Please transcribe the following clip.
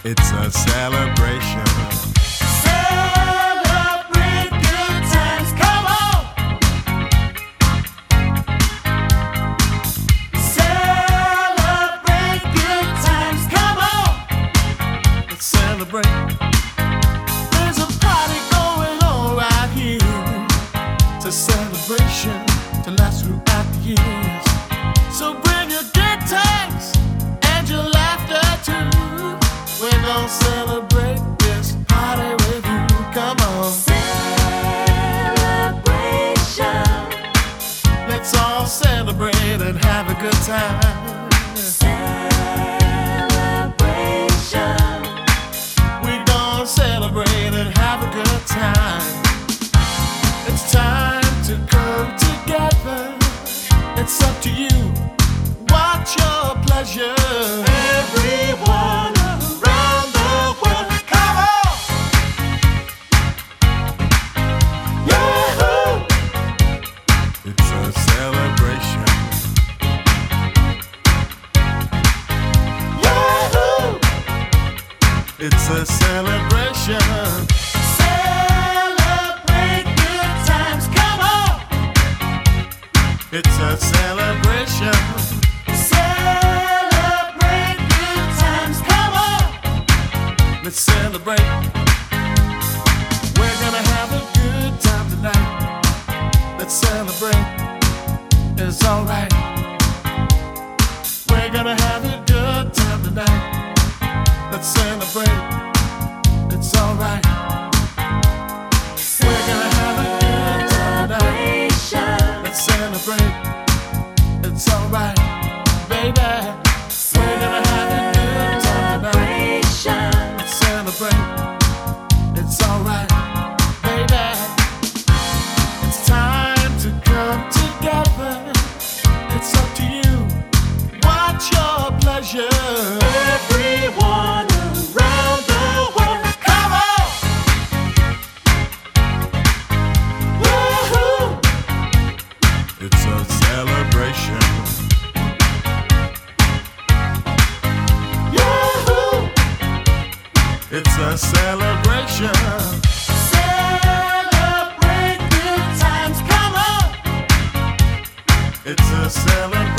It's a celebration. Celebrate good times, come on. Celebrate good times, come on. Let's celebrate. There's a party going on right here. It's a celebration to last throughout the years. So bring your good times and your laughter too. We're gonna celebrate this party with you. Come on. Celebration. Let's all celebrate and have a good time. Celebration. We're gonna celebrate and have a good time. It's time to come together. It's up to you. What's your pleasure? Everyone around the world, come on! Yahoo! It's a celebration. Yahoo! It's a celebration. Celebrate good times, come on! It's a celebration. Celebrate good times, come on! Let's celebrate. We're gonna have a good time tonight. Let's celebrate. It's alright. We're gonna have a good time tonight. Let's celebrate. It's alright. We're gonna have a good time tonight. Let's celebrate. It's alright, baby. We're gonna have a good time tonight. Let's celebrate. It's alright, baby. It's time to come together. It's up to you. What's your pleasure? Everyone around the world, come on! Woohoo! It's a celebration. Yahoo! It's a celebration. Celebrate good times, come on! It's a celebration.